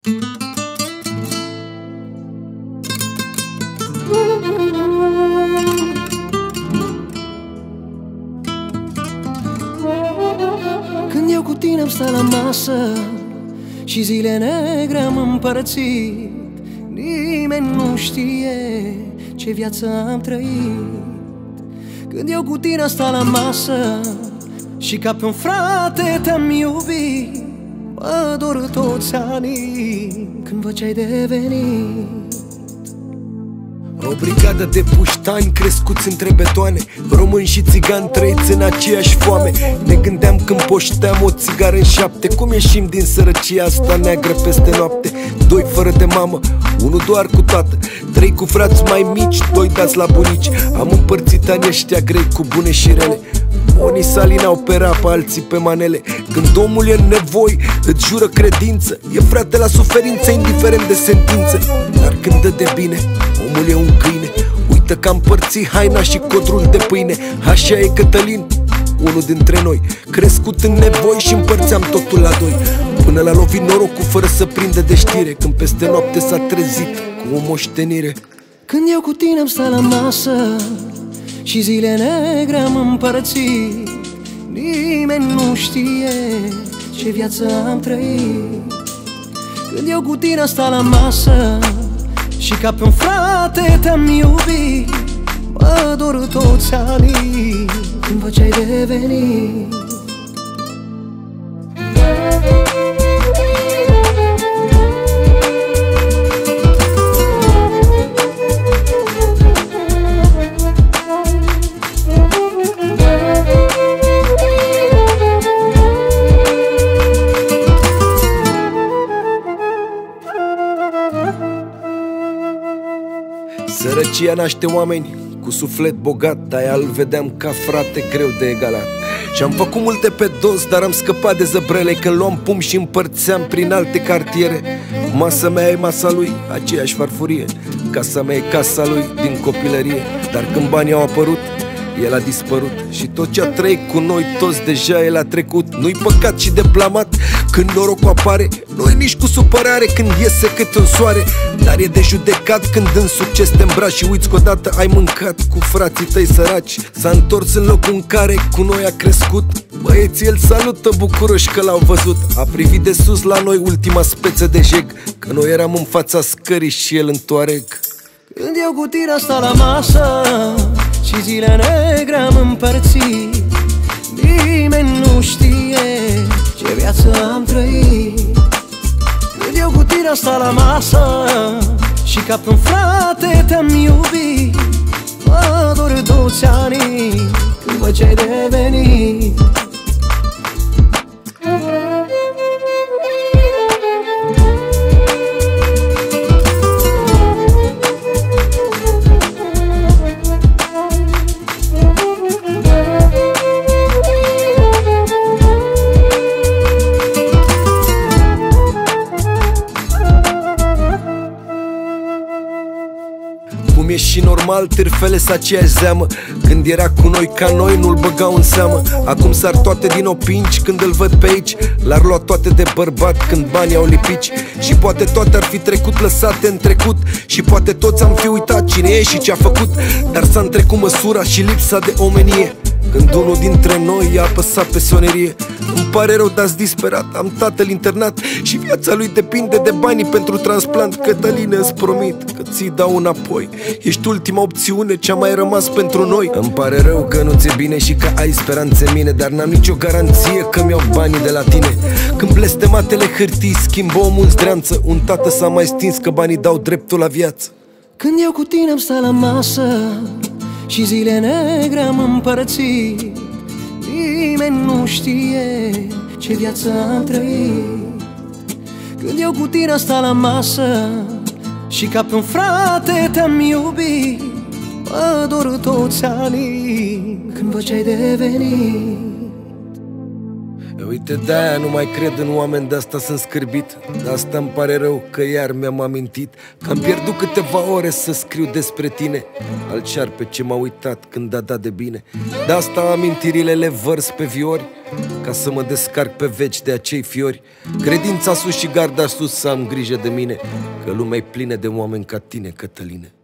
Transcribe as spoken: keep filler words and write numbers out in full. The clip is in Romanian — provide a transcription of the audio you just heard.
Când eu cu tine am stat la masă și zile negre am împărțit, nimeni nu știe ce viață am trăit. Când eu cu tine am stat la masă și ca pe un frate te-am iubit, mă dor toți anii când văd ce-ai devenit. O brigadă de puștani crescuți între betoane, români și țigani trăiți în aceeași foame. Ne gândeam când poșteam o țigară în șapte, cum ieșim din sărăcia asta neagră peste noapte. Doi fără de mamă, unul doar cu tată, trei cu frați mai mici, doi dați la bunici. Am împărțit anii ăștia grei cu bune și rele. Unii salinau pe rapă, alții pe manele. Când omul e în nevoi, îți jură credință, e frate la suferință, indiferent de sentință. Dar când dă de bine, omul e un câine. Uită că am împărțit haina și codrul de pâine. Așa e Cătălin, unul dintre noi, crescut în nevoi și împărțeam totul la doi. Până l-a lovit norocul fără să prindă de știre, când peste noapte s-a trezit cu o moștenire. Când eu cu tine am stat la masă și zile negre am împărțit, nimeni nu știe ce viață am trăit. Când eu cu tine am stat la masă și ca pe un frate te-am iubit, mă dor toți anii când văd ce-ai devenit. Sărăcia naște oameni cu suflet bogat, de-aia îl vedeam ca frate greu de egalat. Și-am făcut multe pe dos, dar am scăpat de zăbrele când luam pum și împărțeam prin alte cartiere. Masa mea e masa lui, aceeași farfurie, casa mea e casa lui din copilărie. Dar când banii au apărut, el a dispărut și tot ce a trăit cu noi toți deja el a trecut. Nu-i păcat și de blamat când norocul apare, nu-i nici cu supărare când iese câte un soare. Dar e de judecat când în succes te îmbraci și uiți că odată ai mâncat cu frații tăi săraci. S-a întors în locul în care cu noi a crescut, băieții îl salută bucuroși că l-au văzut. A privit de sus la noi ultima speță de jeg, că noi eram în fața scării și el în toareg. Când eu cu tine am stat la masă și zile negre am împărțit, nimeni nu știe ce viață am trăit. Când eu cu tine am stat la masă și ca pe un frate te-am iubit, mă dor toți anii când văd ce-ai devenit. Cum e și normal, târfele s aceeași zeamă. Când era cu noi ca noi, nu-l băgau în seamă. Acum sar toate din opinci când îl văd pe aici. L-ar lua toate de bărbat când banii au lipici. Și poate toate ar fi trecut lăsate în trecut, și poate toți am fi uitat cine e și ce-a făcut. Dar s-a întrecut măsura și lipsa de omenie când unul dintre noi i-a apăsat pe sonerie. Îmi pare rău, dar-s disperat, am tatăl internat și viața lui depinde de banii pentru transplant. Cătăline, îți promit că ți-i dau înapoi, ești ultima opțiune, ce-a mai rămas pentru noi. Îmi pare rău că nu ți-e bine și că ai speranțe în mine, dar n-am nicio garanție că mi-au banii de la tine. Când blestematele hârtii schimbă omul zdreanță, un tată s-a mai stins că banii dau dreptul la viață. Când eu cu tine am stat la masă și zile negre am împărțit, nimeni nu știe ce viață am trăit. Când eu cu tine am stat la masă și ca pe un frate te-am iubit, mă dor toți anii când văd ce-ai devenit. Uite, de-aia nu mai cred în oameni, de asta sunt scârbit. De asta îmi pare rău că iar mi-am amintit că am pierdut câteva ore să scriu despre tine. Alcear pe ce m-a uitat când a dat de bine. De asta amintirile le vărs pe viori, ca să mă descarc pe veci de acei fiori. Credința sus și garda sus, să am grijă de mine, că lumea e plină de oameni ca tine, Cătăline.